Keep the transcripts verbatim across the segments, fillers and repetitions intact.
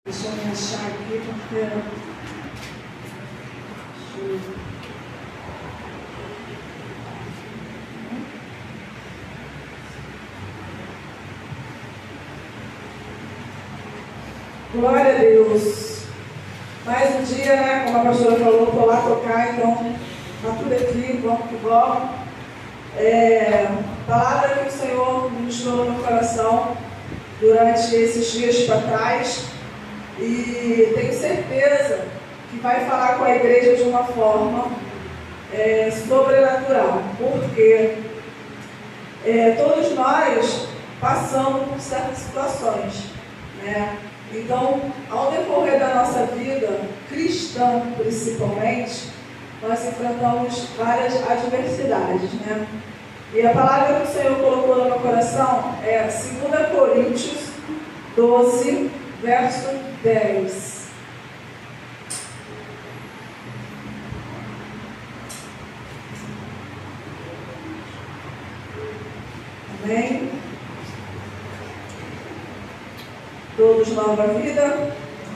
Deixa eu me achar aqui porque. Glória a Deus. Mais um dia, né? Como a pastora falou, estou lá tocar, então está tudo aqui, vamos que vamos. É, palavra que o Senhor ministrou no meu coração durante esses dias para trás, e tenho certeza que vai falar com a igreja de uma forma é, sobrenatural, porque é, todos nós passamos por certas situações, né? Então, ao decorrer da nossa vida cristã, principalmente, nós enfrentamos várias adversidades, né? E a palavra que o Senhor colocou no meu coração é dois Coríntios doze, verso dez. Amém? Todos nova vida?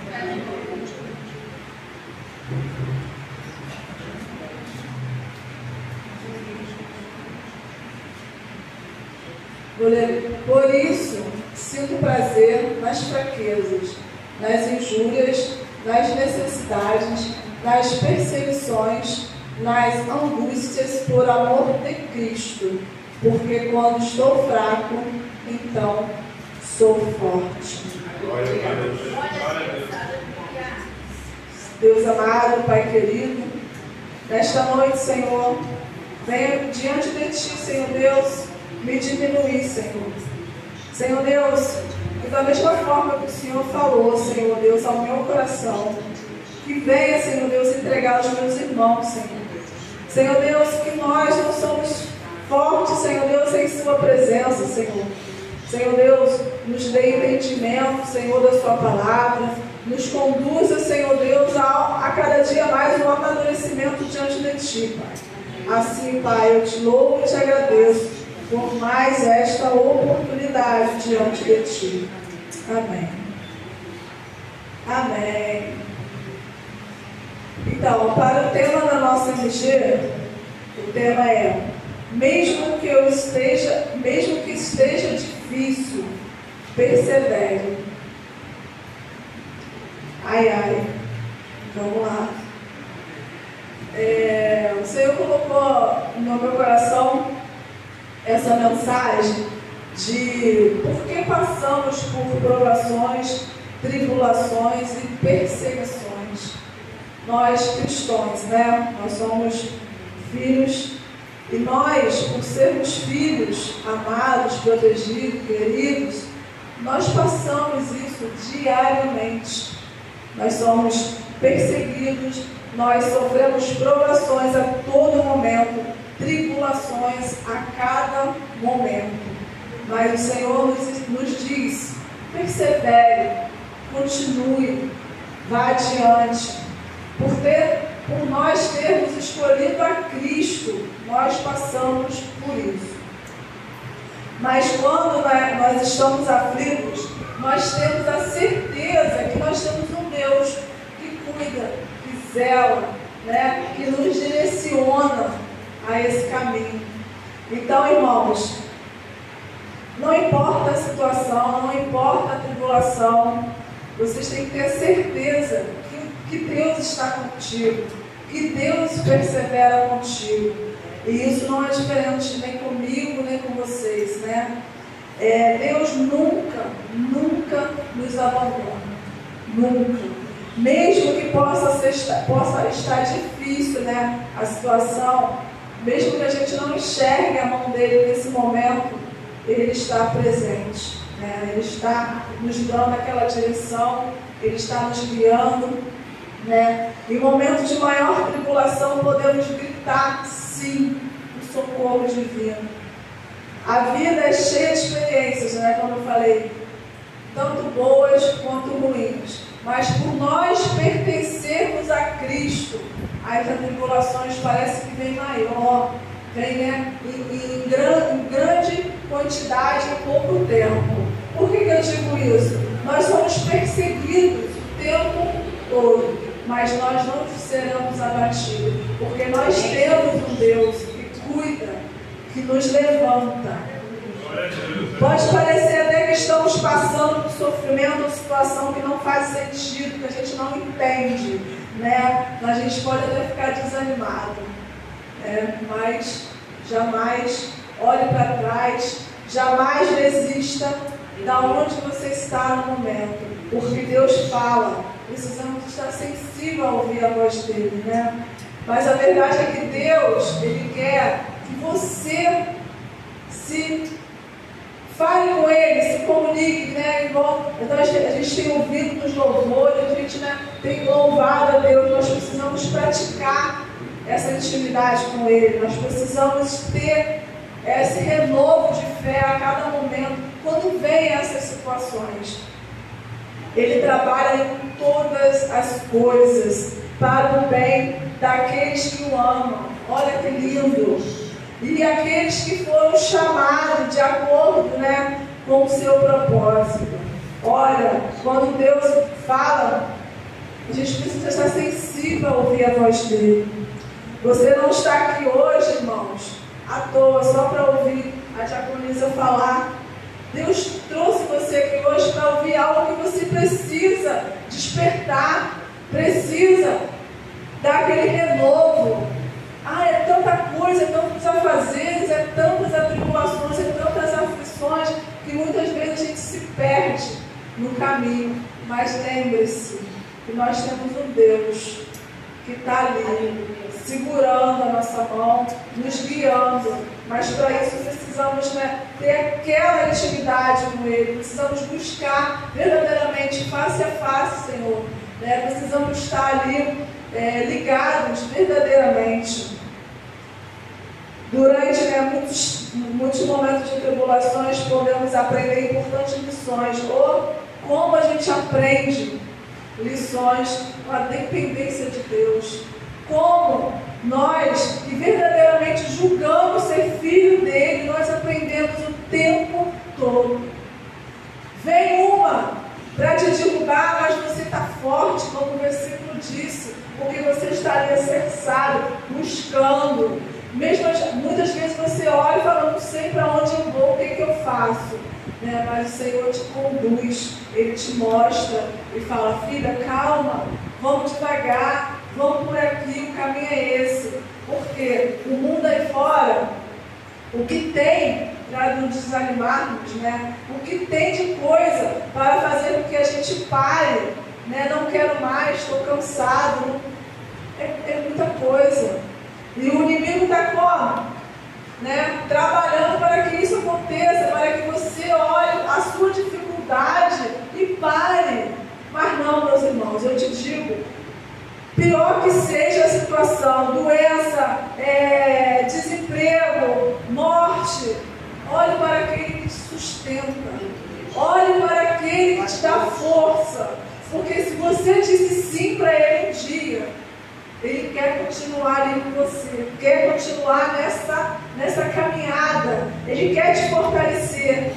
Vou ler. Por isso, sinto prazer nas fraquezas, nas injúrias, nas necessidades, nas perseguições, nas angústias por amor de Cristo, porque quando estou fraco, então sou forte. Glória a Deus. Glória a Deus. Deus amado, Pai querido, nesta noite, Senhor, venho diante de Ti, Senhor Deus, me diminuir, Senhor. Senhor Deus, e da mesma forma que o Senhor falou, Senhor Deus, ao meu coração, que venha, Senhor Deus, entregar aos meus irmãos, Senhor. Senhor Deus, que nós não somos fortes, Senhor Deus, em Sua presença, Senhor. Senhor Deus, nos dê entendimento, Senhor, da Sua palavra, nos conduza, Senhor Deus, a, a cada dia mais um amadurecimento diante de Ti, Pai. Assim, Pai, eu Te louvo e Te agradeço por mais esta oportunidade diante de Ti. Amém. Amém. Então, para o tema da nossa M G, o tema é: mesmo que eu esteja, mesmo que esteja difícil, persevere. Ai, ai. Vamos lá. É, o Senhor colocou no meu coração essa mensagem de por que passamos por provações, tribulações e perseguições. Nós cristãos, né? Nós somos filhos, e nós, por sermos filhos amados, protegidos, queridos, nós passamos isso diariamente. Nós somos perseguidos, nós sofremos provações a todo momento, tribulações a cada momento. Mas o Senhor nos, nos diz: persevere, continue, vá adiante. Por, ter, por nós termos escolhido a Cristo, nós passamos por isso. Mas quando nós estamos aflitos, nós temos a certeza que nós temos um Deus que cuida, que zela, né, que nos direciona a esse caminho. Então, irmãos, não importa a situação, não importa a tribulação, vocês têm que ter certeza que, que Deus está contigo, que Deus persevera contigo. E isso não é diferente nem comigo, nem com vocês, né? É, Deus nunca, nunca nos abandona. Nunca. Mesmo que possa, ser, possa estar difícil, né, a situação, mesmo que a gente não enxergue a mão dele nesse momento, ele está presente, né? Ele está nos dando aquela direção, ele está nos guiando, né? Em momentos de maior tribulação podemos gritar sim o socorro divino. A vida é cheia de experiências, né? Como eu falei, tanto boas quanto ruins. Mas por nós pertencermos a Cristo, as tribulações parecem que vem maior, vem, né, em, em, gran, em grande quantidade em pouco tempo. Por que, que eu digo isso? Nós somos perseguidos mas nós não seremos abatidos, porque nós temos um Deus que cuida, que nos levanta. Pode parecer até que estamos passando por sofrimento ou situação que não faz sentido, que a gente não entende, né? A gente pode até ficar desanimado, né? Mas jamais olhe para trás, jamais desista da onde você está no momento, porque Deus fala, precisamos estar sensível a ouvir a voz dele, né? Mas a verdade é que Deus, Ele quer que você se fale com Ele, se comunique, né? Igual, então a gente tem ouvido nos louvores, a gente, né, tem louvado a Deus. Nós precisamos praticar essa intimidade com Ele, nós precisamos ter esse renovo de fé a cada momento, quando vem essas situações. Ele trabalha em todas as coisas para o bem daqueles que o amam. Olha que lindo! E aqueles que foram chamados de acordo, né, com o seu propósito. Olha, quando Deus fala, a gente precisa estar sensível a ouvir a voz dele. Você não está aqui hoje, irmãos, à toa, só para ouvir a diaconisa falar. Deus trouxe você aqui hoje para ouvir algo que você precisa despertar, precisa dar aquele renovo. Ah, é tanta coisa, é tantos afazeres, é tantas atribulações, é tantas aflições, que muitas vezes a gente se perde no caminho. Mas lembre-se que nós temos um Deus que está ali, segurando a nossa mão, nos guiando. Mas para isso precisamos, né, ter aquela intimidade com Ele, precisamos buscar verdadeiramente, face a face, Senhor. Né? Precisamos estar ali é, ligados verdadeiramente. Durante, né, muitos, muitos momentos de tribulações, podemos aprender importantes lições. Ou como a gente aprende lições com a dependência de Deus. Como nós, que verdadeiramente julgamos ser filho dele, nós aprendemos o tempo todo. Vem uma para te derrubar, mas você está forte, como o versículo disse, porque você está ali alicerçado, buscando. Mesmo, muitas vezes você olha e fala, não sei para onde eu vou, o que, que eu faço. Né? Mas o Senhor te conduz, Ele te mostra e fala, filha, calma, vamos devagar, vamos por aqui, o caminho é esse. Porque o mundo aí fora, o que tem para nos desanimarmos, né? O que tem de coisa para fazer com que a gente pare, né? Não quero mais, estou cansado, é, é muita coisa. E o inimigo está como? Né? Trabalhando para que isso aconteça, para que você olhe a sua dificuldade e pare. Mas não, meus irmãos, eu te digo, pior que seja a situação, doença, é, desemprego, morte, olhe para aquele que te sustenta, olhe para aquele que te dá força, porque se você disse sim para ele um dia, ele quer continuar ali com você, quer continuar nessa, nessa caminhada, ele quer te fortalecer.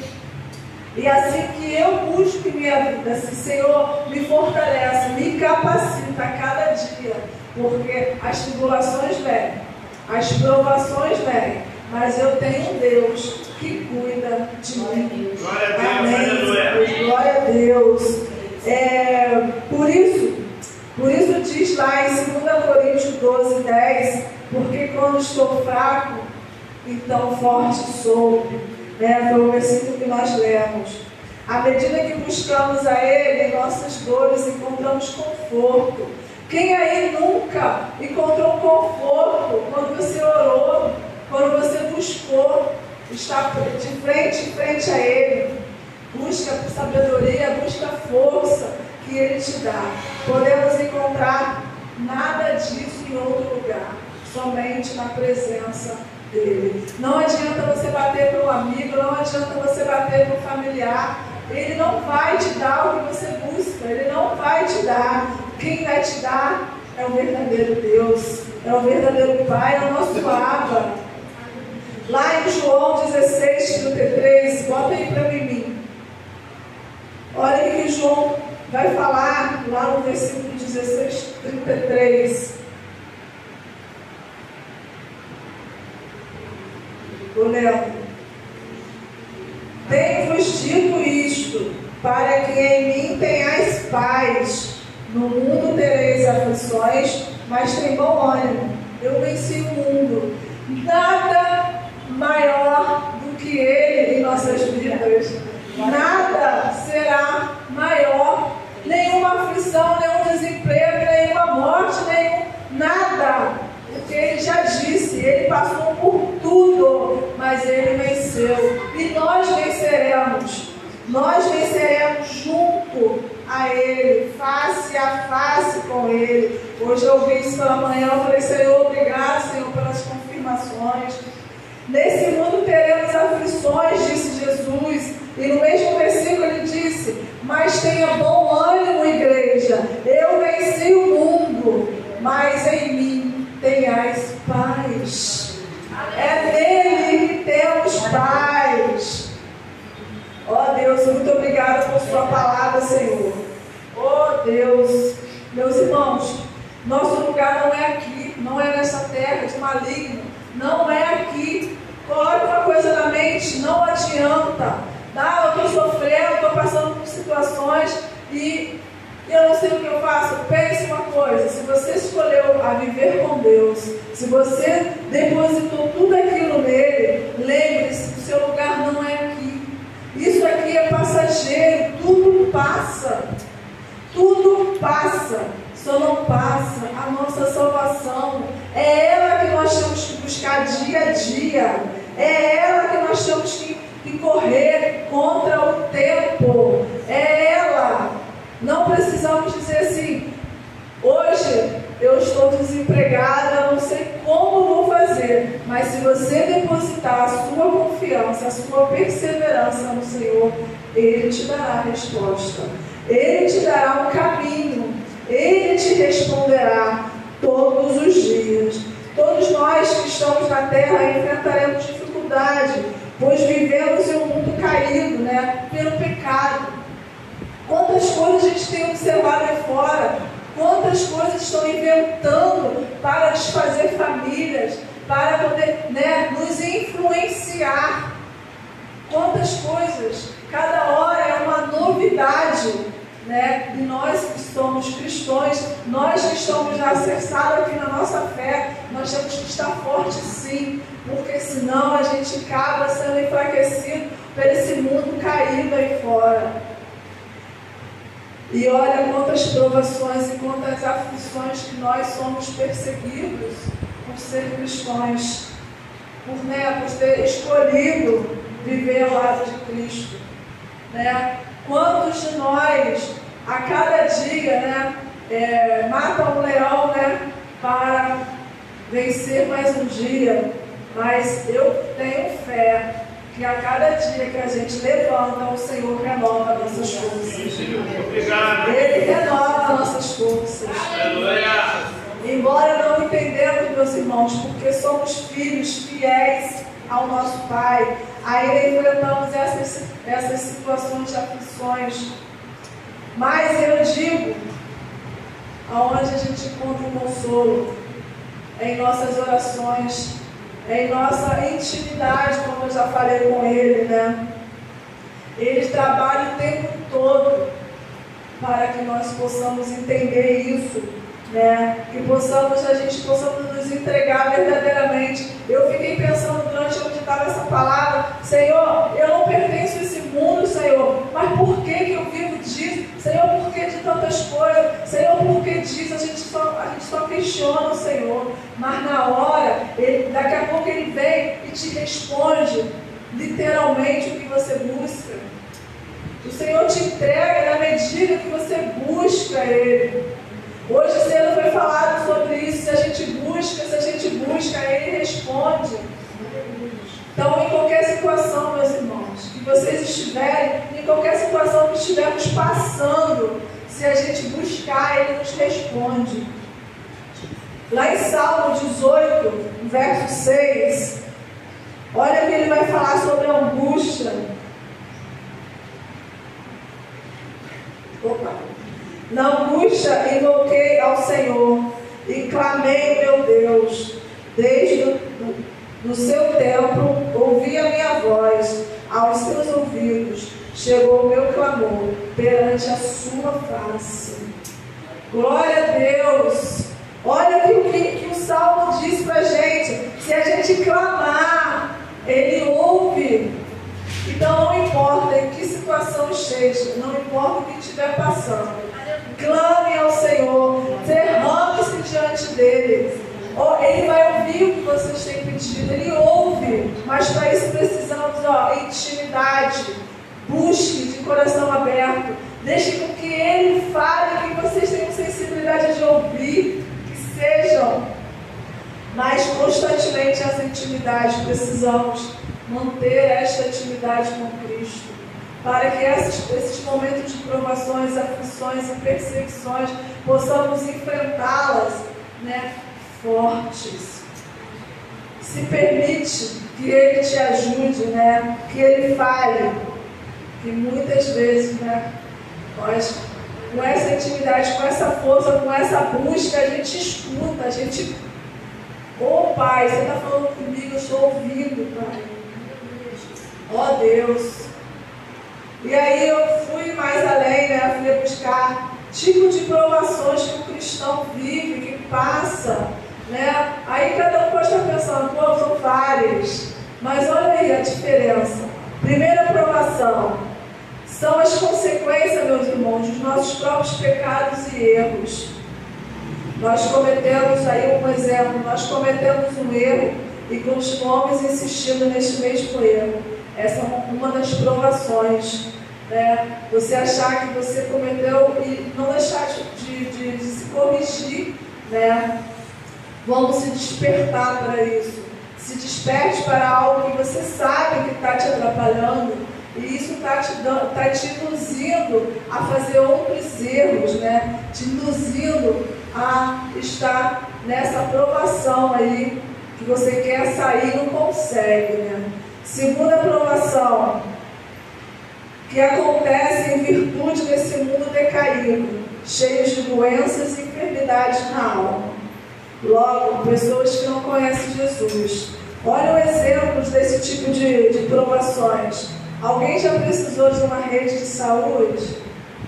E assim que eu busco minha vida, assim, Senhor, me fortalece, me capacita a cada dia, porque as tribulações vêm, as provações vêm, mas eu tenho um Deus que cuida de mim. Glória a Deus, amém. aleluia. Glória a Deus. É, por isso, por isso diz lá em dois Coríntios doze, dez, porque quando estou fraco, então forte sou. Né? Foi o versículo que nós lemos. À medida que buscamos a Ele, em nossas dores encontramos conforto. Quem aí nunca encontrou conforto quando você orou, quando você buscou estar de frente em frente a Ele? Busca sabedoria, busca força que Ele te dá. Podemos encontrar nada disso em outro lugar, somente na presença dele. Não adianta você bater para um amigo, não adianta você bater para um familiar. Ele não vai te dar o que você busca, ele não vai te dar. Quem vai te dar é o verdadeiro Deus, é o verdadeiro Pai, é o nosso Abba. Lá em João dezesseis, trinta e três, bota aí para mim. Olha o que João vai falar lá no versículo dezesseis, trinta e três. Estou lendo. Tenho-vos dito isto, para que em mim tenhais paz. No mundo tereis aflições, mas tem bom ânimo. Eu venci o mundo. Nada maior do que Ele em nossas vidas. Nada será maior. Nenhuma aflição, nenhum desemprego, nenhuma morte, nenhum nada. Porque Ele já disse, Ele passou por tudo, mas Ele venceu. E nós venceremos. Nós venceremos junto a Ele, face a face com Ele. Hoje eu ouvi isso pela manhã, eu falei, Senhor, obrigado, Senhor, pelas confirmações. Nesse mundo teremos aflições, disse Jesus. E no mesmo versículo ele disse, mas tenha bom ânimo, igreja. Eu venci o mundo, mas em mim tenhais paz. É nele que temos paz. Ó Deus, muito obrigada por sua palavra, Senhor. Ó Deus, meus irmãos, nosso lugar não é aqui, não é nessa terra de maligno, não é aqui. Coloque uma coisa na mente, não adianta. Ah, eu estou sofrendo, estou passando por situações e eu não sei o que eu faço. Pense uma coisa, se você escolheu a viver com Deus, se você depositou tudo aquilo nele, lembre-se que o seu lugar não é aqui. Isso aqui é passageiro, tudo passa, tudo passa, só não passa a nossa salvação. É ela que nós temos que buscar dia a dia, é ela que nós temos que, que correr contra o tempo, é ela. Não precisamos dizer assim, hoje eu estou desempregada, não sei como vou fazer, mas se você depositar a sua confiança, a sua perseverança no Senhor, Ele te dará a resposta, Ele te dará um caminho, Ele te responderá todos os dias. Todos nós que estamos na terra enfrentaremos dificuldade, pois vivemos em um mundo caído, né, pelo pecado. Quantas coisas a gente tem observado aí fora, quantas coisas estão inventando para desfazer famílias, para poder, né, nos influenciar. Quantas coisas, cada hora é uma novidade, né? E nós que somos cristãos, nós que estamos alicerçados aqui na nossa fé, nós temos que estar fortes sim, porque senão a gente acaba sendo enfraquecido por esse mundo caído aí fora. E olha quantas provações e quantas aflições que nós somos perseguidos por ser cristãos, por, né, por ter escolhido viver ao lado de Cristo, né? Quantos de nós, a cada dia, né, é, matam um leão, né, para vencer mais um dia, mas eu tenho fé que a cada dia que a gente levanta, o Senhor renova nossas forças. Ele renova nossas forças. Embora não entendemos, meus irmãos, porque somos filhos fiéis ao nosso Pai, ainda enfrentamos essas, essas situações de aflições. Mas eu digo, aonde a gente encontra o consolo? É em nossas orações, é em nossa intimidade, como eu já falei com Ele, né? Ele trabalha o tempo todo para que nós possamos entender isso, né? Que possamos, a gente possamos nos entregar verdadeiramente. Eu fiquei pensando durante onde estava essa palavra, Senhor, eu não pertenço a esse mundo, Senhor, mas por que que eu vivo disso? Senhor, por que de tantas coisas? Senhor, por que disso? A gente só, a gente só questiona o Senhor, mas na hora, ele, daqui a pouco Ele vem e te responde literalmente o que você busca. O Senhor te entrega na medida que você busca Ele. Hoje cedo foi falado sobre isso, se a gente busca, se a gente busca, Ele responde. Então, em qualquer situação, meus irmãos, que vocês estiverem, em qualquer situação que estivermos passando, se a gente buscar, Ele nos responde. Lá em Salmo dezoito, verso seis, olha que ele vai falar sobre a angústia. Opa! Na angústia invoquei ao Senhor e clamei, meu Deus. Desde o do seu templo ouvi a minha voz, aos seus ouvidos chegou o meu clamor perante a sua face. Glória a Deus. Olha o que, que o Salmo diz para a gente. Se a gente clamar, Ele ouve. Então não importa em que situação esteja, não importa o que estiver passando, clame ao Senhor, derrame-se diante dele. Ele vai ouvir o que vocês têm pedido, Ele ouve, mas para isso precisamos, ó, intimidade. Busque de coração aberto, deixe com que Ele fale, que vocês tenham sensibilidade de ouvir, que sejam mais constantemente essa intimidade. Precisamos manter esta intimidade com Cristo, para que esses, esses momentos de provações, aflições e perseguições possamos enfrentá-las, né, fortes. Se permite que Ele te ajude, né, que Ele fale, que muitas vezes, né, nós, com essa intimidade, com essa força, com essa busca, a gente escuta, a gente, ô oh, Pai, você está falando comigo, eu estou ouvindo, Pai. Ó oh, Deus. E aí eu fui mais além, né? Fui buscar tipo de provações que o cristão vive, que passa, né? Aí cada um pode estar pensando, pô, são várias. Mas olha aí a diferença. Primeira provação são as consequências, meus irmãos, dos nossos próprios pecados e erros. Nós cometemos aí um exemplo, nós cometemos um erro e continuamos insistindo neste mesmo erro. Essa é uma das provações, né? Você achar que você cometeu e não deixar de, de, de se corrigir, né? Vamos se despertar para isso. Se desperte para algo que você sabe que está te atrapalhando e isso está te, tá te induzindo a fazer outros erros, né? Te induzindo a estar nessa provação aí que você quer sair e não consegue, né? Segunda provação, que acontece em virtude desse mundo decaído, cheio de doenças e enfermidades na alma. Logo, pessoas que não conhecem Jesus. Olha exemplos desse tipo de, de provações. Alguém já precisou de uma rede de saúde?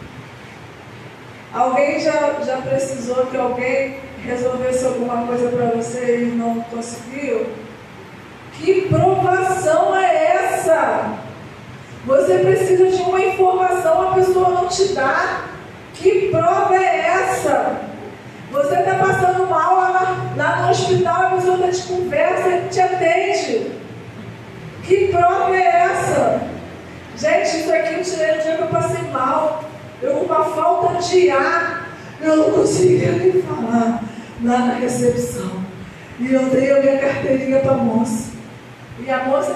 Alguém já, já precisou que alguém resolvesse alguma coisa para você e não conseguiu? Que provação é essa? Você precisa de uma informação, a pessoa não te dá. Que prova é essa? Você está passando mal lá, lá no hospital, a pessoa está te conversa e te atende. Que prova é essa? Gente, isso aqui eu tirei no dia que eu passei mal. Eu com uma falta de ar, eu não conseguia nem falar lá na recepção. E eu dei a minha carteirinha para a moça. E a moça...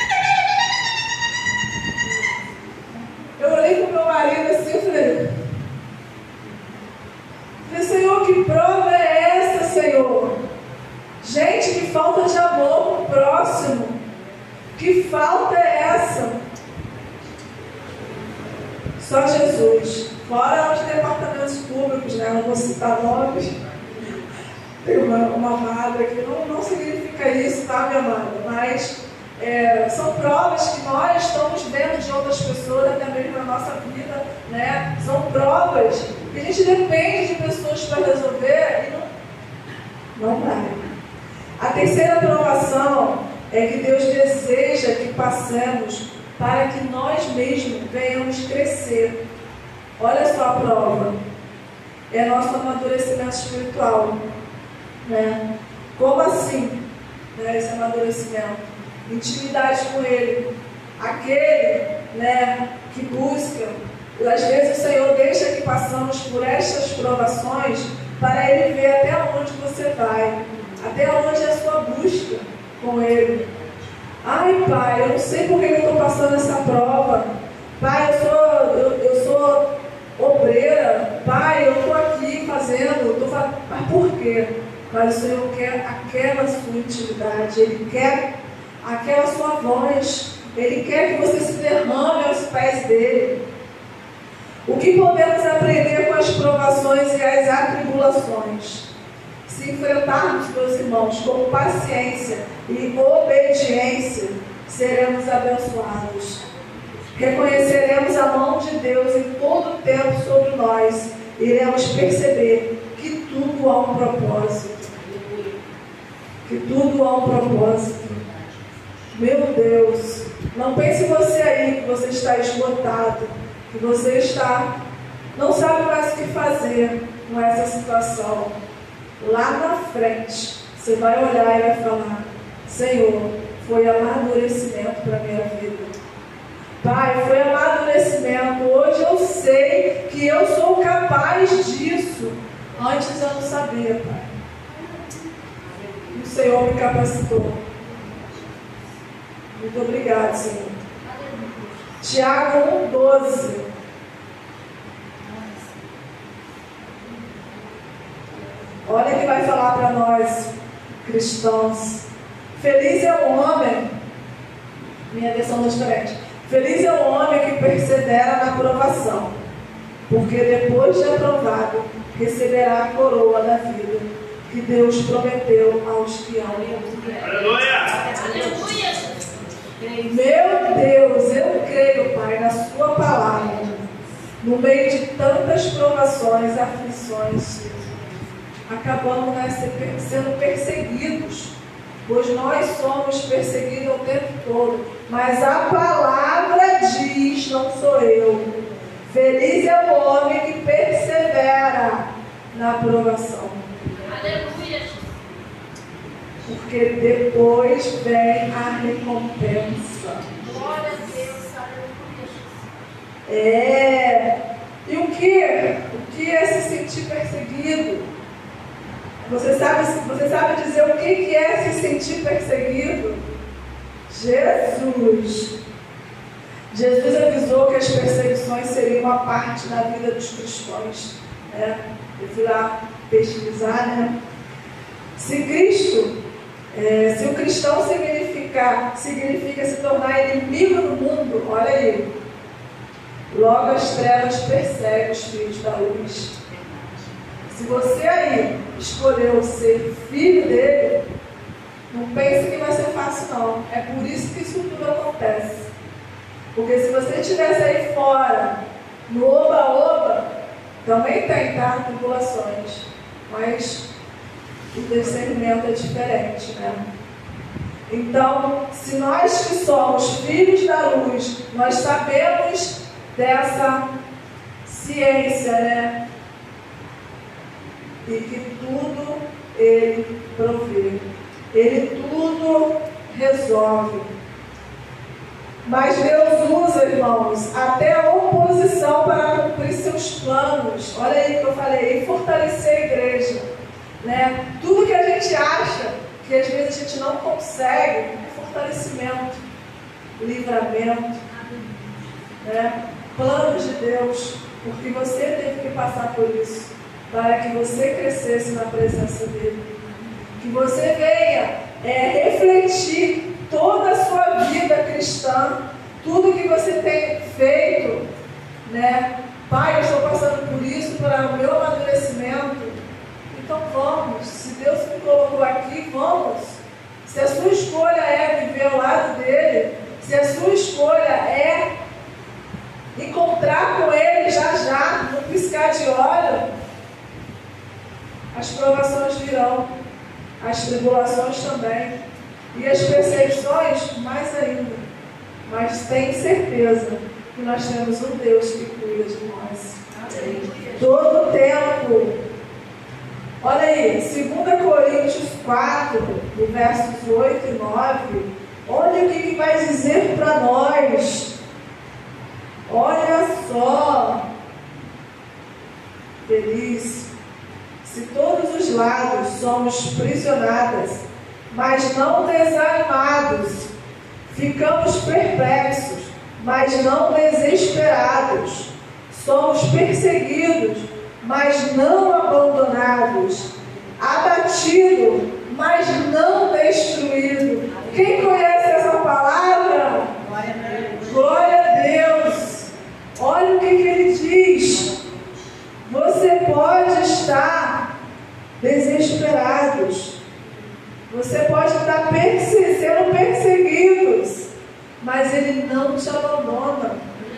Eu olhei para o meu marido assim e falei... Falei, Senhor, que prova é essa, Senhor? Gente, que falta de amor com o próximo. Que falta é essa? Só Jesus. Fora os departamentos públicos, né? Não vou citar nomes. Tem uma, uma amada que não, não significa isso, tá, minha amada? Mas é, são provas que nós estamos vendo de outras pessoas, até mesmo na nossa vida, né? São provas que a gente depende de pessoas para resolver e não, não vai. A terceira provação é que Deus deseja que passemos para que nós mesmos venhamos crescer. Olha só a prova. É nosso amadurecimento espiritual. Né? Como assim, né, esse amadurecimento? Intimidade com Ele. Aquele, né, que busca. Às vezes o Senhor deixa que passamos por estas provações para Ele ver até onde você vai, até onde é a sua busca com Ele. Ai, Pai, eu não sei por que eu estou passando essa prova. Pai, eu sou, eu, eu sou obreira. Pai, eu estou aqui fazendo, tô faz... mas por quê? Mas o Senhor quer aquela sua intimidade, Ele quer aquela sua voz, Ele quer que você se derrame aos pés dEle. O que podemos aprender com as provações e as atribulações? Se enfrentarmos, meus irmãos, com paciência e obediência, seremos abençoados. Reconheceremos a mão de Deus em todo o tempo sobre nós. Iremos perceber que tudo há um propósito. Que tudo há um propósito. Meu Deus, não pense você aí que você está esgotado, que você está, não sabe mais o que fazer com essa situação. Lá na frente, você vai olhar e vai falar: Senhor, foi amadurecimento para a minha vida. Pai, foi amadurecimento. Hoje eu sei que eu sou capaz disso. Antes eu não sabia, Pai. O Senhor me capacitou. Muito obrigado, Senhor. Tiago um, doze. Olha que vai falar para nós, cristãos. Feliz é o homem, minha versão é diferente. Feliz é o homem que persevera na provação, porque depois de aprovado, receberá a coroa da vida que Deus prometeu aos que amam. Aleluia! Aleluia! Meu Deus, eu creio, Pai, na Sua palavra, no meio de tantas provações, aflições, acabamos né, sendo perseguidos, pois nós somos perseguidos o tempo todo, mas a palavra diz, não sou eu, feliz é o homem que persevera na provação. Aleluia! Porque depois vem a recompensa. Glória a Deus, aleluia. É. E o que? O que é se sentir perseguido? Você sabe, você sabe dizer o que é se sentir perseguido? Jesus. Jesus avisou que as perseguições seriam uma parte da vida dos cristãos. Né? Eu fui lá pesquisar, né? Se Cristo, é, se o cristão significa, significa se tornar inimigo do mundo, olha aí. Logo as trevas perseguem os filhos da luz. Se você aí escolheu ser filho dele, não pense que vai ser fácil não. É por isso que isso tudo acontece. Porque se você estivesse aí fora, no oba-oba, também tem, tá? Tribulações. Mas o discernimento é diferente, né? Então, se nós que somos filhos da luz, nós sabemos dessa ciência, né? E que tudo Ele provê. Ele tudo resolve. Mas Deus usa, irmãos, até a oposição para cumprir seus planos. Olha aí que eu falei, e fortalecer a igreja. Né? Tudo que a gente acha que às vezes a gente não consegue é fortalecimento, livramento, né? Planos de Deus, porque você teve que passar por isso, para que você crescesse na presença dele, que você venha é, refletir toda a sua vida cristã, tudo que você tem feito, né? Pai, eu estou passando por isso, para o meu amadurecimento. Então vamos, se Deus me colocou aqui, vamos. Se a sua escolha é viver ao lado dele, se a sua escolha é encontrar com ele já já, no piscar de olho, as provações virão, as tribulações também, e as perseguições mais ainda. Mas tenha certeza que nós temos um Deus que cuida de nós. Todo o tempo. Olha aí, dois Coríntios quatro, do versos oito e nove. Olha o que vai dizer para nós. Olha só. Feliz. Se todos os lados somos prisionadas, mas não desanimados. Ficamos perplexos, mas não desesperados. Somos perseguidos, mas não abandonados. Abatido, mas não destruído. Quem conhece essa palavra? Glória a Deus. Olha o que, que ele diz. desesperados. Você pode estar perse- sendo perseguidos, mas Ele não te abandona.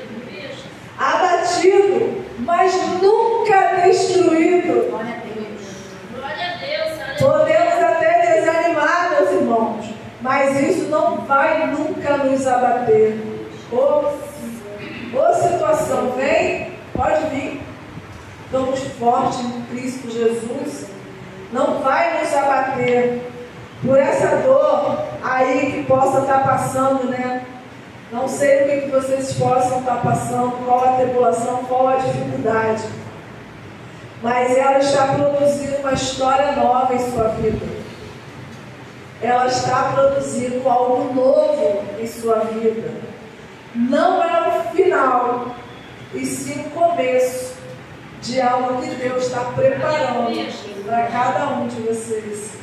Abatido, mas nunca destruído. Glória a Deus. Glória a Deus. Podemos até desanimar, meus irmãos, mas isso não vai nunca nos abater. Ou, ou situação vem, pode vir. Estamos fortes em Cristo Jesus. Não vai nos abater por essa dor aí que possa estar passando, né? Não sei o que, que vocês possam estar passando, qual a tribulação, qual a dificuldade. Mas ela está produzindo uma história nova em sua vida. Ela está produzindo algo novo em sua vida. Não é o final, e sim o começo de algo que Deus está preparando para cada um de vocês.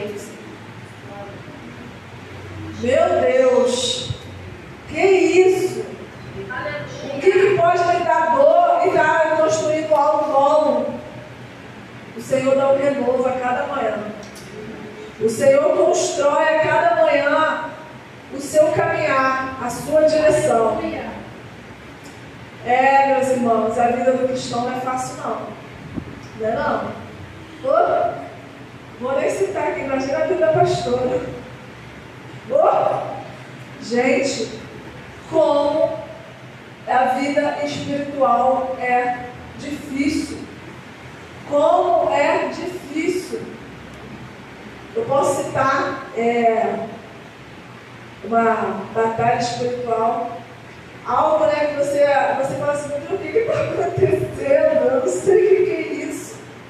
Meu Deus, que isso? O que, que pode me dar dor e estar construindo algo novo? O Senhor dá um renovo a cada manhã. O Senhor constrói a cada manhã o seu caminhar, a sua direção. É, meus irmãos, a vida do cristão não é fácil não. Não é não? Oh, vou nem citar aqui, imagina a vida da pastora. Oh, gente, como a vida espiritual é difícil. Como é difícil. Eu posso citar é, uma batalha espiritual. Algo, né, que você, você fala assim, o que está acontecendo? Eu não sei o que, que é isso.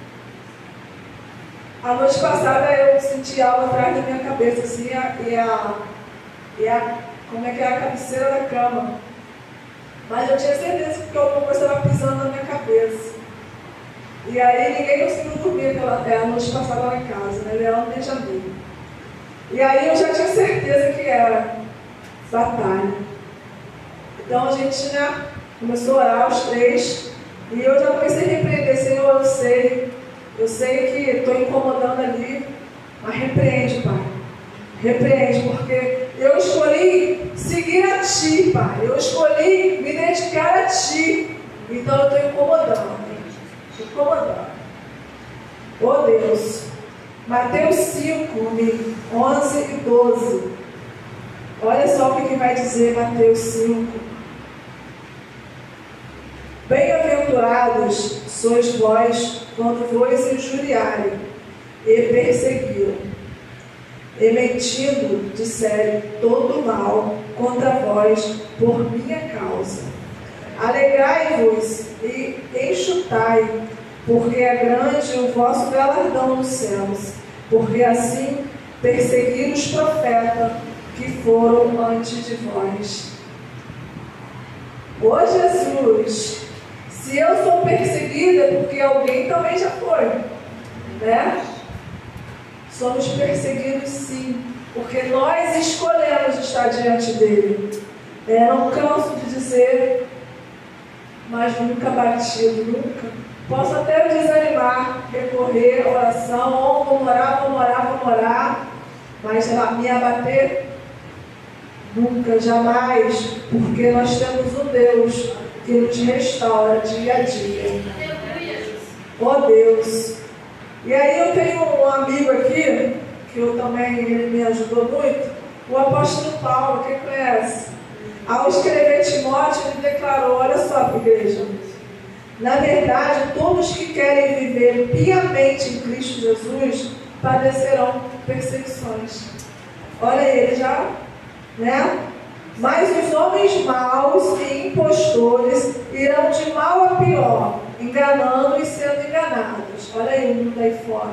A noite passada eu senti algo atrás da minha cabeça, assim, e a, e a, como é que é a cabeceira da cama. Mas eu tinha certeza que alguma coisa estava pisando na minha cabeça. E aí ninguém conseguiu dormir aquela é, a noite passada lá em casa, né? Leão nem Jamil. E aí eu já tinha certeza que era batalha. Então a gente, né, começou a orar os três. E eu já comecei a repreender, Senhor, eu sei. Eu sei que estou incomodando ali. Mas repreende, Pai. Repreende, porque eu escolhi seguir a Ti, Pai. Eu escolhi me dedicar a Ti. Então eu estou incomodando. Incomodando. Oh Deus. Mateus cinco, onze e doze. Olha só o que vai dizer Mateus cinco. Bem-aventurados sois vós quando vos injuriarem e perseguirem, e mentindo disserem todo mal contra vós por minha causa. Alegrai-vos e enxutai, porque é grande o vosso galardão nos céus, porque assim perseguiram os profetas que foram antes de vós. Ô Jesus, se eu sou perseguida é porque alguém também já foi, né? Somos perseguidos sim, porque nós escolhemos estar diante dele. É, não canso de dizer, mas nunca batido, nunca. Posso até desanimar, recorrer, oração, oh, vou orar, vou orar, vou orar, mas me abater, nunca, jamais, porque nós temos um Deus que nos restaura dia a dia. Oh Deus! E aí eu tenho um amigo aqui, que eu também, ele me ajudou muito, o apóstolo Paulo, quem conhece? Ao escrever Timóteo, ele declarou, olha só para a igreja, na verdade, todos que querem viver piamente em Cristo Jesus, padecerão perseguições. Olha ele já, né? Mas os homens maus e impostores irão de mal a pior, enganando e sendo enganados. Olha aí o mundo aí fora.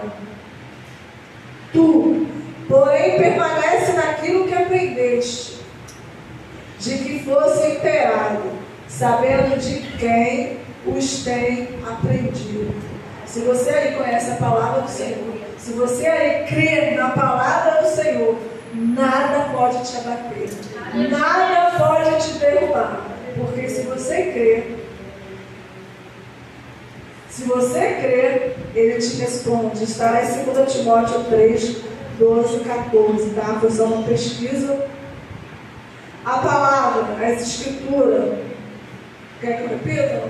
Tu, porém, permanece naquilo que aprendeste, de que fosse inteirado, sabendo de quem os tem aprendido. Se você aí conhece a palavra do Senhor, se você aí crê na palavra do Senhor, nada pode te abater, nada pode te derrubar, porque se você crê, Se você crer, ele te responde. Está em dois Timóteo três, doze, quatorze, tá? Foi só uma pesquisa. A palavra, as escrituras. Quer que eu repita?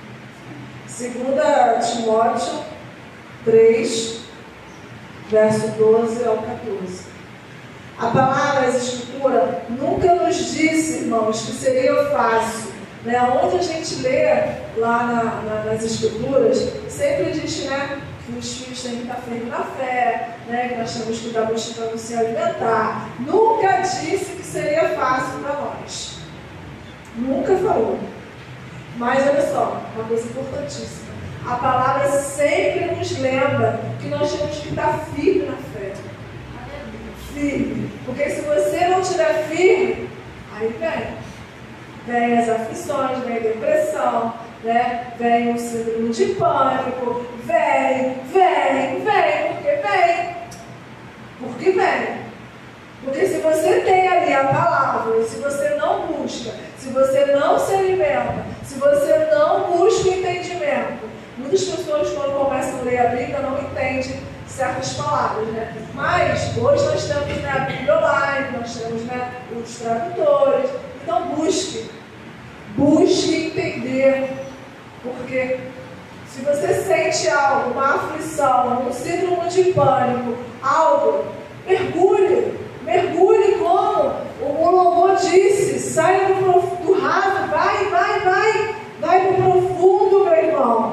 dois Timóteo três, verso doze ao quatorze. A palavra, as escrituras, nunca nos disse, irmãos, que seria fácil. Né? Onde a gente lê lá na, na, nas escrituras, sempre diz, né, que os filhos têm que estar firmes na fé, né, que nós temos que estar buscando se alimentar. Nunca disse que seria fácil para nós. Nunca falou. Mas olha só, uma coisa importantíssima. A palavra sempre nos lembra que nós temos que estar firme na fé. Firme. Porque se você não estiver firme, aí vem. Vem as aflições, vem a depressão, né? Vem o síndrome de pânico, vem, vem, vem, porque vem. Porque vem. Porque se você tem ali a palavra, e se você não busca, se você não se alimenta, se você não busca entendimento, muitas pessoas quando começam a ler a Bíblia não entendem certas palavras, né? Mas hoje nós temos, né, a Bíblia online, nós temos, né, os tradutores. Então busque, busque entender, porque se você sente algo, uma aflição, um síndrome de pânico, algo, mergulhe, mergulhe como o louvor disse, saia do, do raso, vai, vai, vai, vai para o profundo, meu irmão.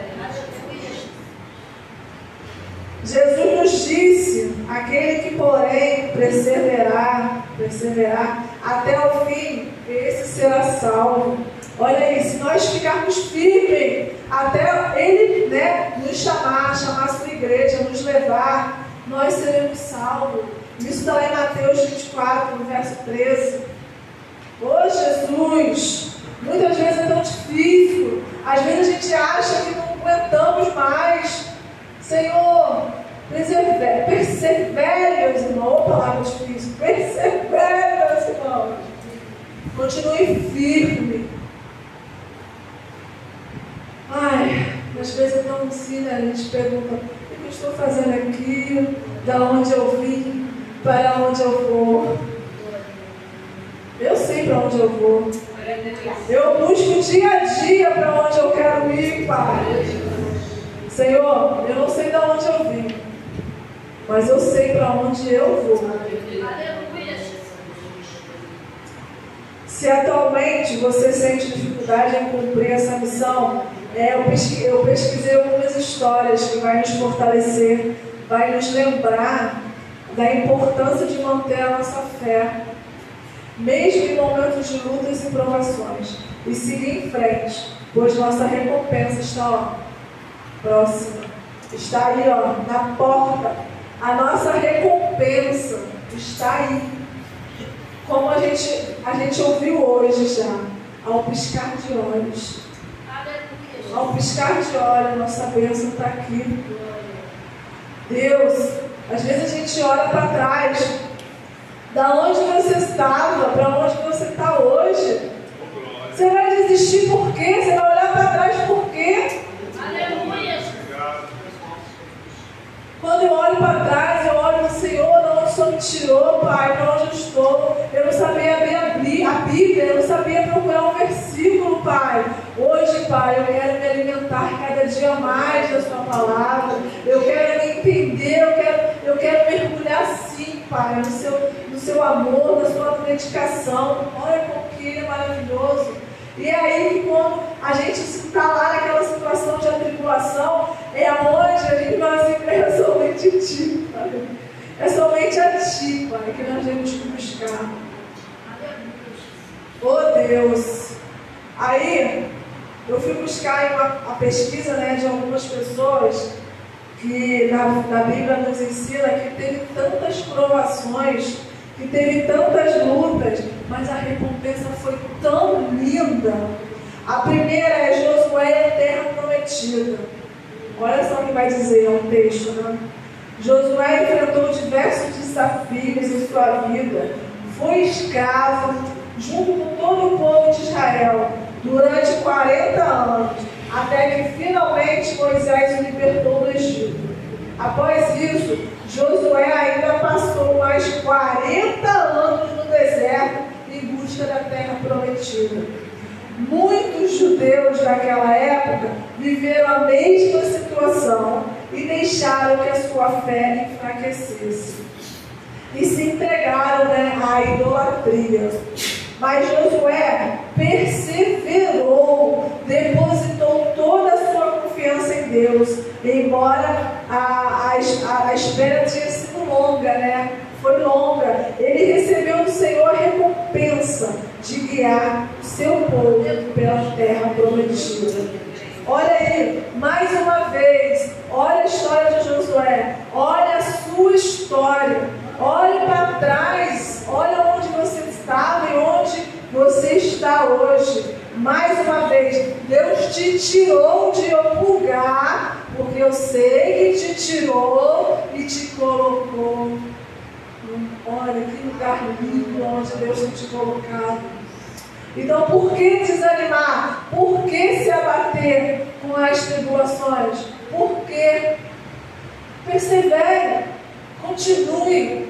Jesus nos disse, aquele que porém perseverar, perseverar até o fim, esse será salvo. Olha aí, se nós ficarmos firmes até Ele, né, nos chamar, chamar a sua igreja, nos levar, nós seremos salvos. Isso está lá em Mateus vinte e quatro, no verso treze. Ô Jesus, muitas vezes é tão difícil, às vezes a gente acha que não aguentamos mais. Senhor, persevere, persevere, meus irmãos. Ô, palavra difícil. Persevere, meus irmãos. Continue firme. Ai, às vezes é tão assim, né? A gente pergunta: o que eu estou fazendo aqui? Da onde eu vim? Para onde eu vou? Eu sei para onde eu vou. Eu busco dia a dia para onde eu quero ir, Pai. Senhor, eu não sei de onde eu vim, mas eu sei para onde eu vou. Se atualmente você sente dificuldade em cumprir essa missão, é, eu, pesquisei, eu pesquisei algumas histórias que vai nos fortalecer, vai nos lembrar da importância de manter a nossa fé, mesmo em momentos de lutas e provações, e seguir em frente, pois nossa recompensa está, ó, próxima, está aí, ó, na porta. A nossa recompensa está aí, como a gente, a gente ouviu hoje já, ao piscar de olhos. Ao piscar de olhos, nossa bênção está aqui. Deus, às vezes a gente olha para trás, da onde você estava, para onde você está hoje. Você vai desistir por quê? Você vai olhar para trás por quê? Quando eu olho para trás, eu olho no Senhor, de onde o Senhor me tirou, Pai, para onde eu estou. Eu não sabia abrir a Bíblia, eu não sabia procurar um versículo, Pai. Hoje, Pai, eu quero me alimentar cada dia mais da Sua palavra. Eu quero me entender, eu quero, eu quero mergulhar sim, Pai, no seu, no seu amor, na Sua dedicação. Olha como que Ele é maravilhoso. E é aí que quando a gente está lá naquela situação de atribulação, é onde a gente vai assim, é somente Ti, Pai. É somente a Ti, Pai, que nós temos que buscar. Oh Deus! Aí, eu fui buscar uma, a pesquisa, né, de algumas pessoas que na, na Bíblia nos ensina que teve tantas provações, que teve tantas lutas, mas a recompensa foi tão linda. A primeira é Josué e a terra prometida. Olha só o que vai dizer, é um texto, né? Josué enfrentou diversos desafios em sua vida. Foi escravo, junto com todo o povo de Israel, durante quarenta anos. até que finalmente Moisés o libertou do Egito. Após isso, Josué ainda passou mais quarenta anos no deserto em busca da terra prometida. Muitos judeus daquela época viveram a mesma situação e deixaram que a sua fé enfraquecesse. E se entregaram, né, à idolatria. Mas Josué perseverou, depositou toda a sua confiança em Deus, embora a, a, a espera tinha sido longa, né? Foi longa. Ele recebeu do Senhor a recompensa de guiar o seu povo pela terra prometida. Olha aí, mais uma vez, olha a história de Josué, olha a sua história, olhe para trás, olha onde você estava e onde você está hoje. Mais uma vez, Deus te tirou de algum lugar, porque eu sei que te tirou e te colocou. Olha que lugar lindo onde Deus tem te colocado. Então, por que desanimar? Por que se abater com as tribulações? Por que? Persevere, continue.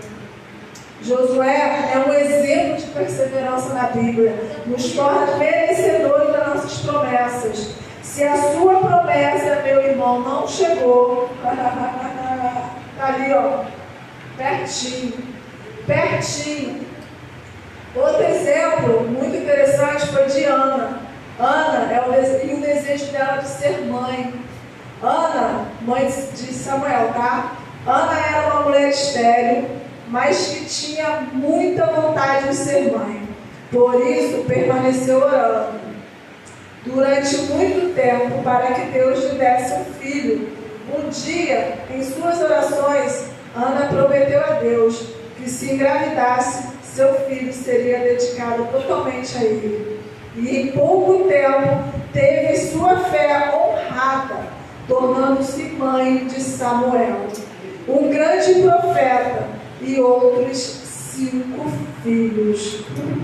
Josué é um exemplo de perseverança na Bíblia, nos torna merecedores das nossas promessas. Se a sua promessa, meu irmão, não chegou, está ali, ó, pertinho, pertinho. Outro exemplo muito interessante foi de Ana. Ana é o, dese- e o desejo dela de ser mãe. Ana, mãe de Samuel, tá? Ana era uma mulher estéril, mas que tinha muita vontade de ser mãe. Por isso, permaneceu orando durante muito tempo para que Deus lhe desse um filho. Um dia, em suas orações, Ana prometeu a Deus que se engravidasse, seu filho seria dedicado totalmente a ele. E em pouco tempo, teve sua fé honrada, tornando-se mãe de Samuel, um grande profeta, e outros cinco filhos.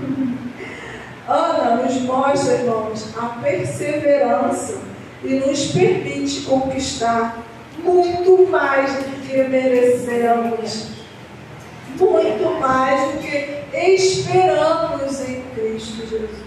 Ana nos mostra, irmãos, a perseverança e nos permite conquistar muito mais do que merecemos, muito mais do que esperamos em Cristo Jesus.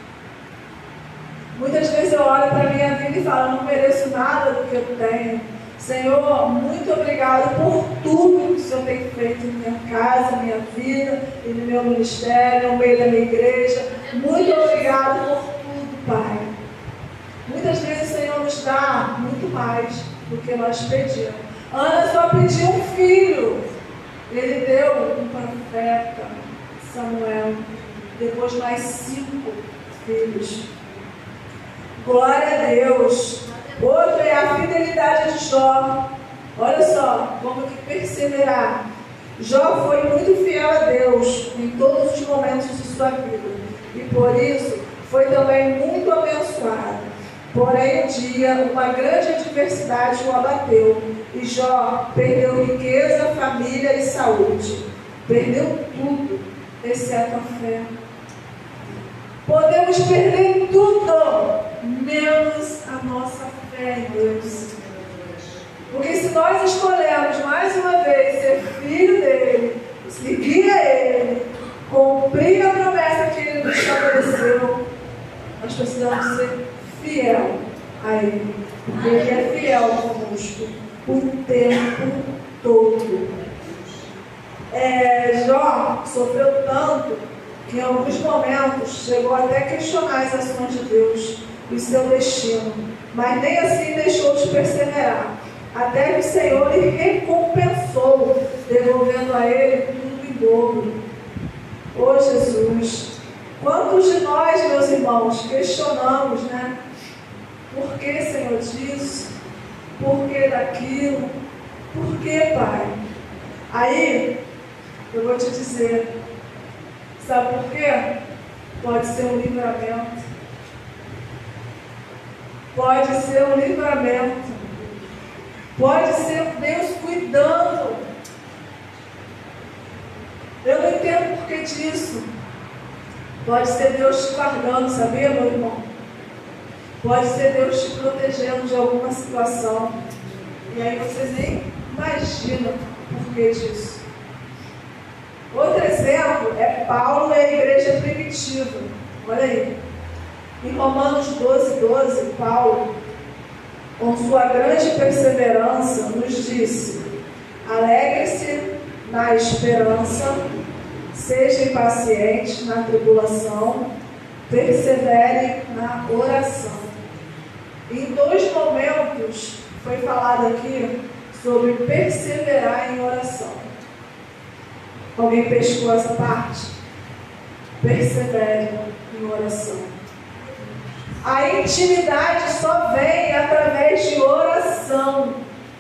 Muitas vezes eu olho para a minha vida e falo, não mereço nada do que eu tenho. Senhor, muito obrigado por tudo que o Senhor tem feito em minha casa, minha vida e no meu ministério, no meio da minha igreja. Muito obrigado por tudo, Pai. Muitas vezes o Senhor nos dá muito mais do que nós pedimos. Ana só pediu um filho. Ele deu um profeta, Samuel. Depois mais cinco filhos. Glória a Deus. Outro é a fidelidade de Jó. Olha só, como que perseverar. Jó foi muito fiel a Deus em todos os momentos de sua vida. E por isso foi também muito abençoado. Porém, um dia, uma grande adversidade o abateu. E Jó perdeu riqueza, família e saúde. Perdeu tudo, exceto a fé. Podemos perder tudo, menos a nossa fé em Deus. Porque se nós escolhermos mais uma vez ser filho dele, seguir a ele, cumprir a promessa que ele nos estabeleceu, nós precisamos ser fiel a ele. Porque ele é fiel conosco o tempo todo. É, Jó sofreu tanto que em alguns momentos chegou até a questionar as ações de Deus e o seu destino, mas nem assim deixou de perseverar, até que o Senhor lhe recompensou, devolvendo a ele tudo em dobro. Ô Jesus, quantos de nós, meus irmãos, questionamos, né? Por que, Senhor, disso? Por que daquilo? Por que, Pai? Aí, eu vou te dizer, sabe por quê? Pode ser um livramento. Pode ser um livramento. Pode ser Deus cuidando. Eu não entendo por que disso. Pode ser Deus te guardando, sabia, meu irmão? Pode ser Deus te protegendo de alguma situação. E aí vocês nem imaginam o porquê disso. Outro exemplo é Paulo e a igreja primitiva. Olha aí. Em Romanos doze, doze, Paulo, com sua grande perseverança, nos disse: alegre-se na esperança, seja paciente na tribulação, persevere na oração. Em dois momentos foi falado aqui sobre perseverar em oração. Alguém pescou essa parte? Persevere em oração. A intimidade só vem através de oração.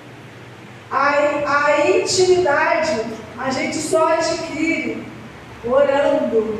A, a intimidade a gente só adquire orando.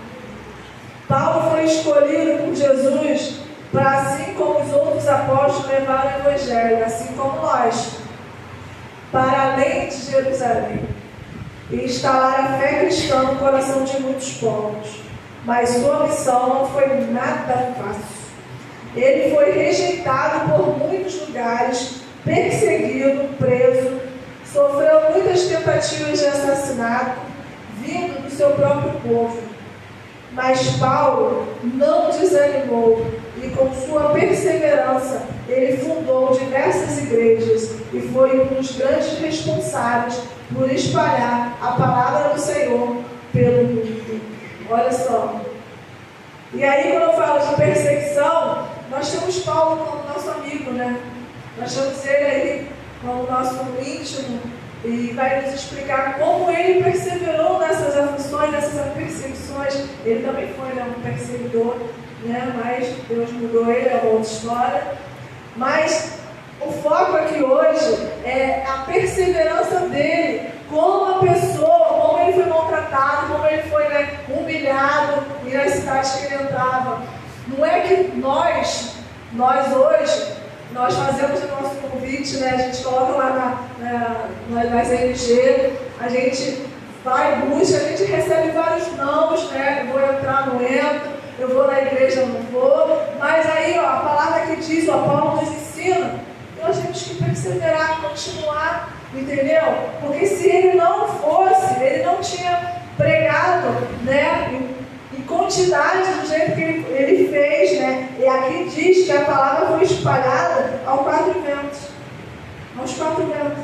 Paulo foi escolhido por Jesus para, assim como os outros apóstolos, levar o Evangelho, assim como nós, para além de Jerusalém, e instalar a fé cristã no coração de muitos povos. Mas sua missão não foi nada fácil. Ele foi rejeitado por muitos lugares, perseguido, preso, sofreu muitas tentativas de assassinato, vindo do seu próprio povo. Mas Paulo não desanimou e, com sua perseverança, ele fundou diversas igrejas e foi um dos grandes responsáveis por espalhar a palavra do Senhor pelo mundo. Olha só. E aí, quando eu falo de perseguição, nós temos Paulo como nosso amigo, né? Nós temos ele aí como nosso íntimo e vai nos explicar como ele perseverou nessas aflições, nessas perseguições. Ele também foi, né, um perseguidor, né? Mas Deus mudou ele, é uma outra história. Mas o foco aqui hoje é a perseverança dele, como a pessoa, como ele foi maltratado, como ele foi, né, humilhado e nas cidades que ele entrava. Não é que nós, nós hoje, nós fazemos o nosso convite, né? A gente coloca lá na, na, nas M G, a gente vai, busca, a gente recebe vários nãos, né? Eu vou entrar, não entro, eu vou na igreja, não vou. Mas aí, ó, a palavra que diz, o Paulo nos ensina, nós temos que perseverar, continuar, entendeu? Porque se ele não fosse, ele não tinha pregado, né? Em, em quantidade do jeito que ele, ele fez, né? E aqui diz que a palavra foi espalhada aos quatro ventos. Aos quatro ventos.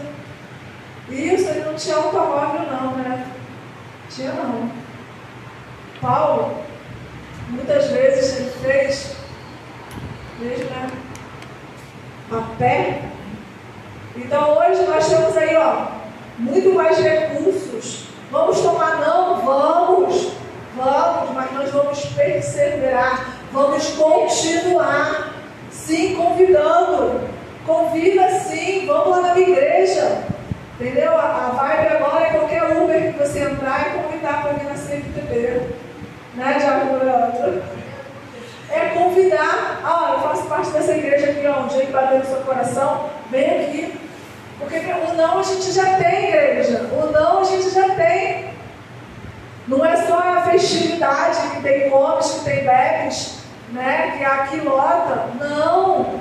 E isso, ele não tinha automóvel não, né? Tinha não. Paulo, muitas vezes ele fez, mesmo, né? A pé. Então hoje nós temos aí, ó, muito mais recursos. Vamos tomar não? Vamos, vamos, mas nós vamos perseverar, vamos continuar, sim, convidando. Convida sim, vamos lá na minha igreja. Entendeu? A, a vibe agora é qualquer Uber que você entrar e convidar para vir na C F T B. Né, Diabo? É convidar, ah, eu faço parte dessa igreja aqui, ó, um dia que bateu no seu coração, vem aqui. Porque o não a gente já tem, igreja. O não a gente já tem. Não é só a festividade que tem comes, que tem bebes, né, que aqui lota. Não.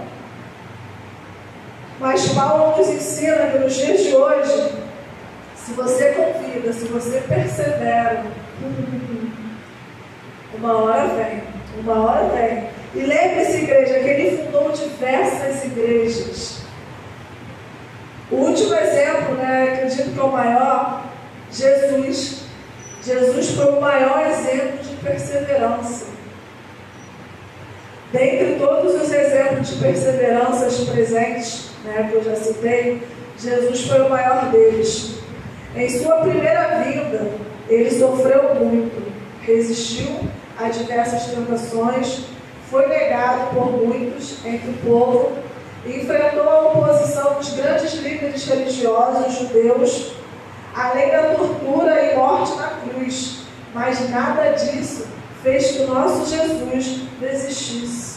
Mas Paulo nos ensina que nos dias de hoje, se você convida, se você persevera, uma hora vem. Uma hora vem. E lembre-se, igreja, que ele fundou diversas igrejas. O último exemplo, né, acredito que é o maior, Jesus. Jesus foi o maior exemplo de perseverança. Dentre todos os exemplos de perseveranças presentes, né, que eu já citei, Jesus foi o maior deles. Em sua primeira vinda, ele sofreu muito, resistiu a diversas tentações, foi negado por muitos entre o povo, enfrentou a oposição dos grandes líderes religiosos judeus, além da tortura e morte na cruz, mas nada disso fez que o nosso Jesus desistisse.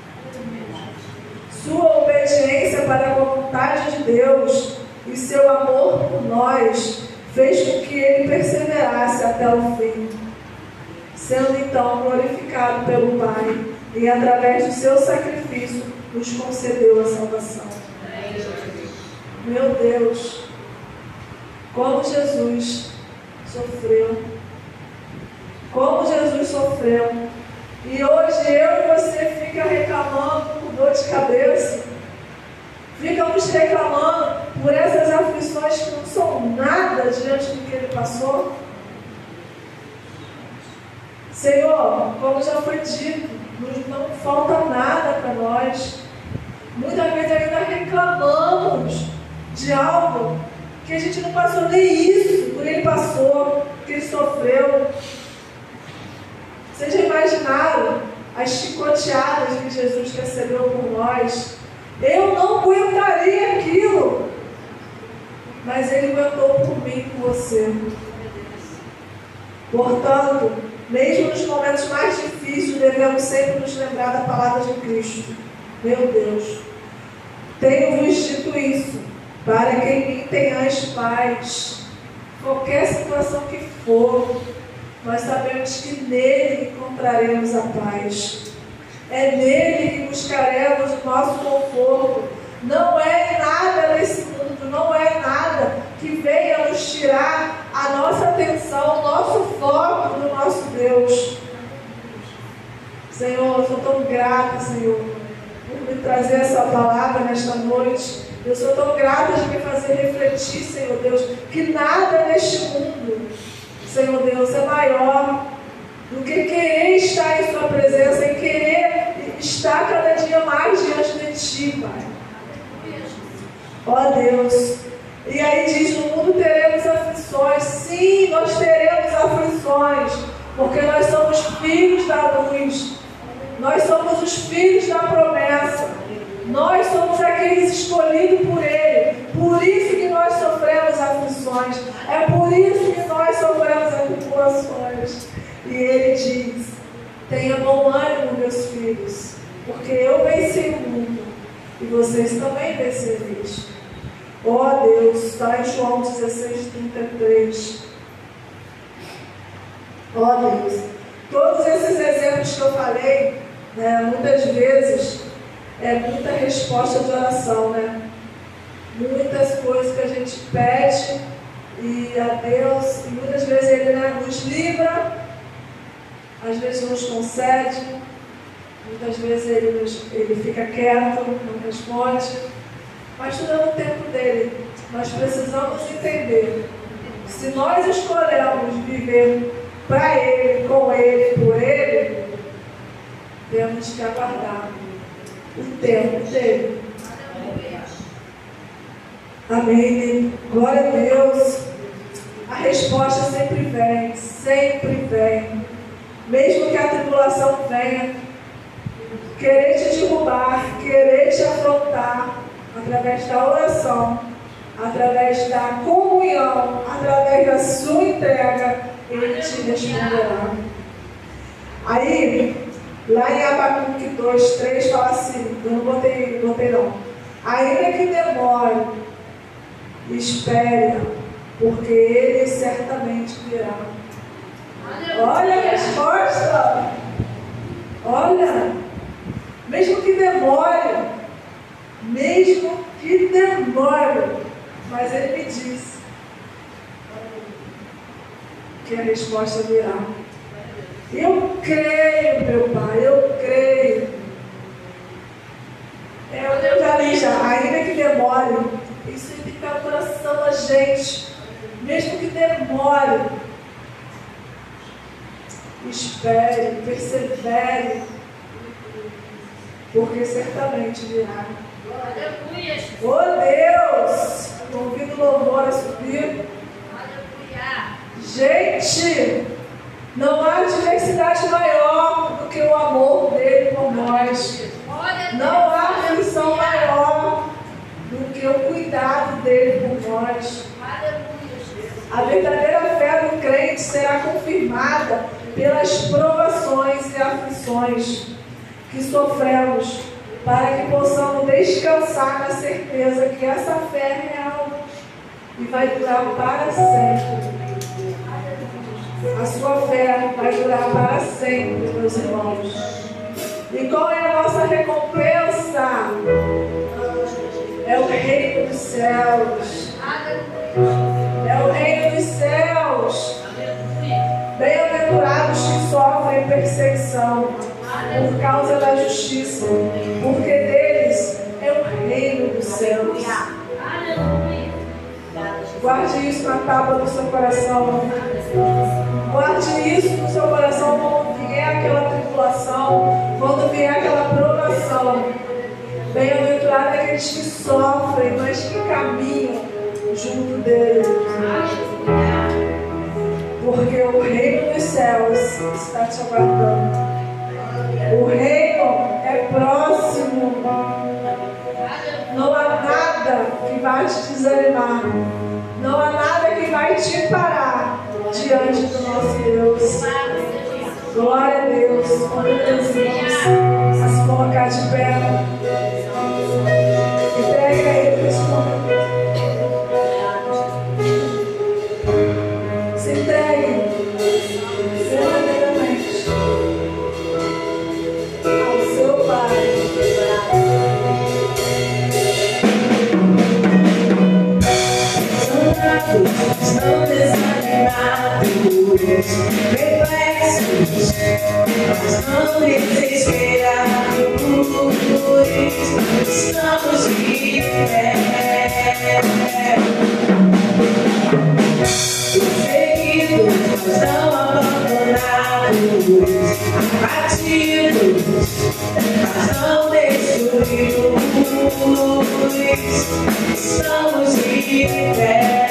Sua obediência para a vontade de Deus e seu amor por nós fez com que ele perseverasse até o fim, sendo então glorificado pelo Pai e através do seu sacrifício nos concedeu a salvação. Meu Deus, como Jesus sofreu, como Jesus sofreu, e hoje eu e você fica reclamando por dor de cabeça, ficamos reclamando por essas aflições que não são nada diante do que Ele passou. Senhor, como já foi dito, não falta nada para nós. Muitas vezes ainda reclamamos de algo que a gente não passou nem isso, por Ele passou, que Ele sofreu. Vocês já imaginaram as chicoteadas que Jesus recebeu por nós? Eu não aguentaria aquilo, mas Ele aguentou por mim e por você. Portanto, mesmo nos momentos mais difíceis, devemos sempre nos lembrar da palavra de Cristo. Meu Deus, tenho-vos dito isso, para que em mim tenhais paz. Qualquer situação que for, nós sabemos que nele encontraremos a paz. É nele que buscaremos o nosso conforto. Não é nada nesse mundo, não é nada que venha nos tirar a nossa atenção, o nosso foco do nosso Deus. Senhor, eu sou tão grata, Senhor, por me trazer essa palavra nesta noite. Eu sou tão grata de me fazer refletir, Senhor Deus, que nada neste mundo, Senhor Deus, é maior do que querer estar em Sua presença e querer estar cada dia mais diante de Ti, Pai. Ó Deus, e aí diz, no mundo teremos aflições. Sim, nós teremos aflições, porque nós somos filhos da luz, nós somos os filhos da promessa, nós somos aqueles escolhidos por Ele. Por isso que nós sofremos aflições, é por isso que nós sofremos atribulações. E Ele diz, tenha bom ânimo, meus filhos, porque eu venci o mundo e vocês também vencereis. Ó oh, Deus, está em João dezesseis, trinta e três. Ó oh, Deus, todos esses exemplos que eu falei, né, muitas vezes é muita resposta de oração, né? Muitas coisas que a gente pede e a Deus, e muitas vezes Ele, né, nos livra, às vezes nos concede, muitas vezes Ele, nos, ele fica quieto, não responde. Mas tudo é no tempo dele. Nós precisamos entender, se nós escolhemos viver para Ele, com Ele, por Ele, temos que aguardar o tempo dele. Amém. Glória a Deus. A resposta sempre vem, sempre vem. Mesmo que a tribulação venha querer te derrubar, querer te afrontar, através da oração, através da comunhão, através da sua entrega, Ele te responderá. Aí, lá em Abacuque dois, três, fala assim, eu não botei, botei não. Ainda que demore, espere, porque Ele certamente virá. Olha a resposta. Olha, mesmo que demore, mesmo que demore, mas Ele me disse que a resposta virá. Eu creio, meu Pai, eu creio. É, eu já li já, ainda que demore, isso fica no coração da gente, mesmo que demore, espere, persevere, porque certamente virá. Aleluia. Oh Deus, convido o louvor a subir. Aleluia. Gente, não há diversidade maior do que o amor dele por nós. Não há aflição maior do que o cuidado dele por nós. A verdadeira fé do crente será confirmada pelas provações e aflições que sofremos, para que possamos descansar na certeza que essa fé é real e vai durar para sempre. A sua fé vai durar para sempre, meus irmãos. E qual é a nossa recompensa? É o reino dos céus. É o reino dos céus. Bem-aventurados que sofrem perseguição por causa da justiça, porque deles é o reino dos céus. Guarde isso na tábua do seu coração. Guarde isso no seu coração quando vier aquela tribulação, quando vier aquela provação. Bem-aventurados é aqueles que sofrem, mas que caminham junto dele. Porque o reino dos céus está te aguardando. O reino é próximo. Não há nada que vai te desanimar. Não há nada que vai te parar diante do nosso Deus. Glória a Deus. Vamos a se colocar de pé. Entrega a Ele nesse momento. Se entregue verdadeiramente ao seu Pai. Estão desanimados, perplexos, estão desesperados, estamos de pé. Perseguidos, estão abandonados, abatidos, estão destruídos, estamos de pé.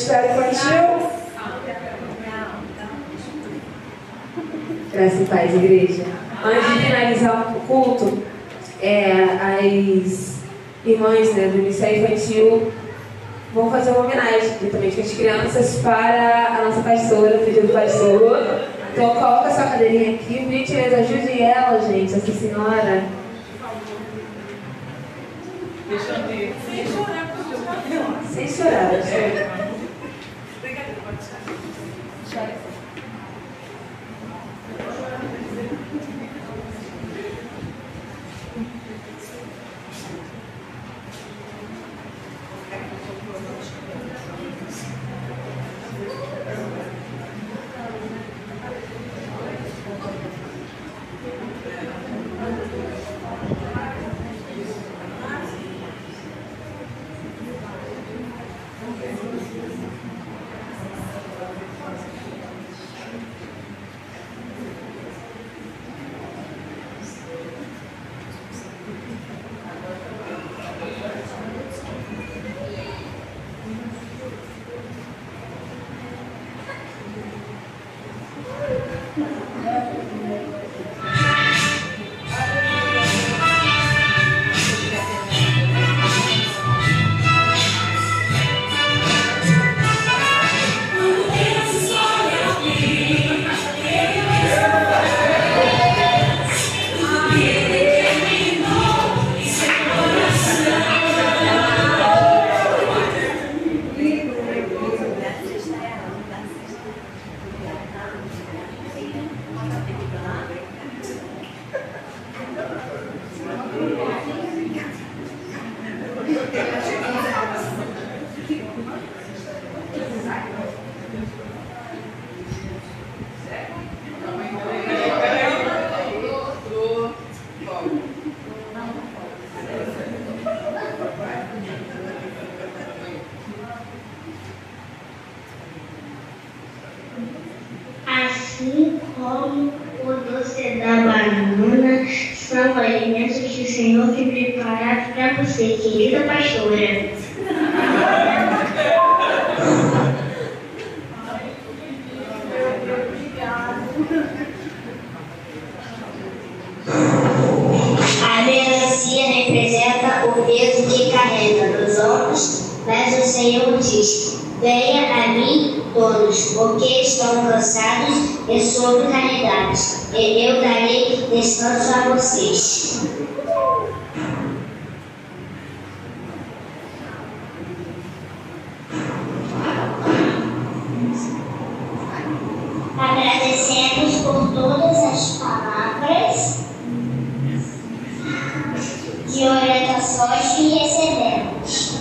Ministério Infantil. Graças e paz, igreja. Antes de finalizar o culto, é, as irmãs, né, do Ministério Infantil vão fazer uma homenagem, juntamente com as crianças, para a nossa pastora, pedido do pastor. Então coloca essa cadeirinha aqui, por gentileza, ajude ela, gente, essa senhora. Deixa eu ver. Sem chorar, sem chorar. É. Assim como o doce da banana são alimentos que o Senhor tem preparado para você, querida pastora. A melancia representa o peso que carrega nos ombros, mas o Senhor diz: venha a mim todos, porque estão cansados e sobrecarregados, e eu darei descanso a vocês. Agradecemos por todas as palavras de orientações que recebemos,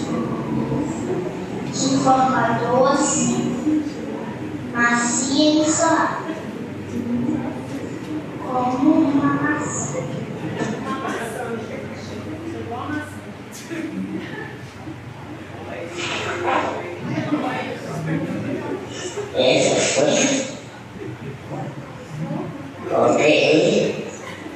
de forma doce, macia e suave, como uma maçã. Essa foi comprei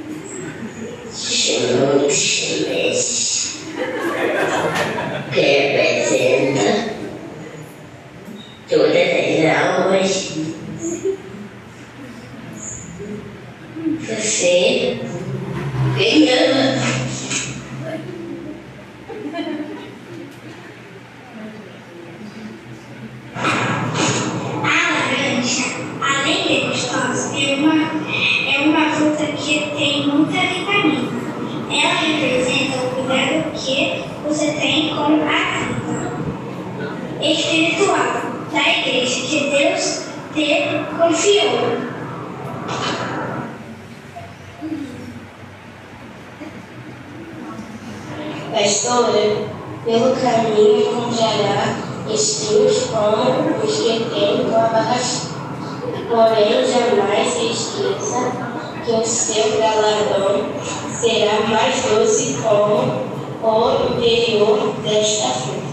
muitos chineses que representa todas as almas você ganhando. A laranja, além de gostosa, é uma, é uma fruta que tem muita vitamina. Ela representa o cuidado que você tem com a vida espiritual da igreja que Deus te confiou. Pastora, pelo caminho encontrará espinhos como os que tem com a barracha. Porém, jamais se esqueça que o seu galardão será mais doce como o interior desta fruta.